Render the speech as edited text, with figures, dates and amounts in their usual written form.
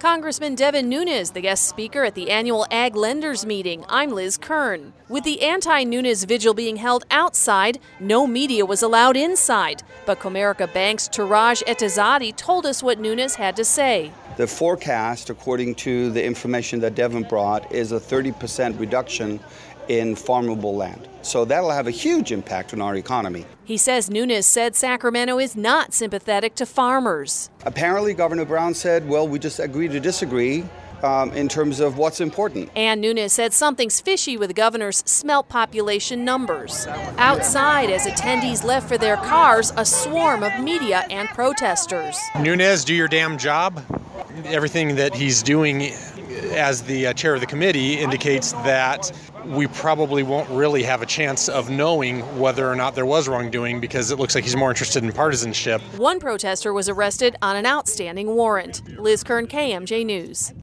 Congressman Devin Nunes, the guest speaker at the annual Ag Lenders meeting. I'm Liz Kern. With the anti-Nunes vigil being held outside, no media was allowed inside. But Comerica Bank's Taraj Etazadi told us what Nunes had to say. The forecast, according to the information that Devin brought, is a 30% reduction in farmable land. So that'll have a huge impact on our economy. He says Nunes said Sacramento is not sympathetic to farmers. Apparently, Governor Brown said, well, we just agree to disagree in terms of what's important. And Nunes said something's fishy with the governor's smelt population numbers. Outside, as attendees left for their cars, a swarm of media and protesters. Nunes, do your damn job. Everything that he's doing as the chair of the committee indicates that we probably won't really have a chance of knowing whether or not there was wrongdoing, because it looks like he's more interested in partisanship. One protester was arrested on an outstanding warrant. Liz Kern, KMJ News.